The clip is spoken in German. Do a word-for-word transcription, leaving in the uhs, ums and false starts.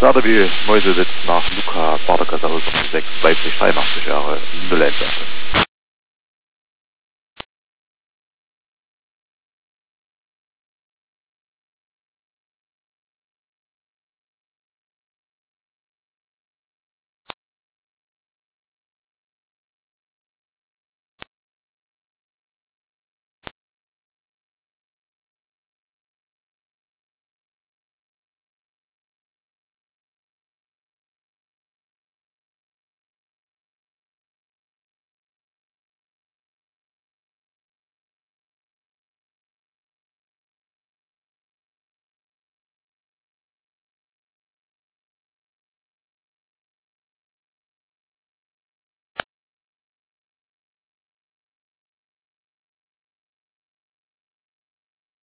Serdaby Mäuse sitzt nach Luca Baderkasserhaus sechs Leipzig dreiundachtzig Jahre null eins.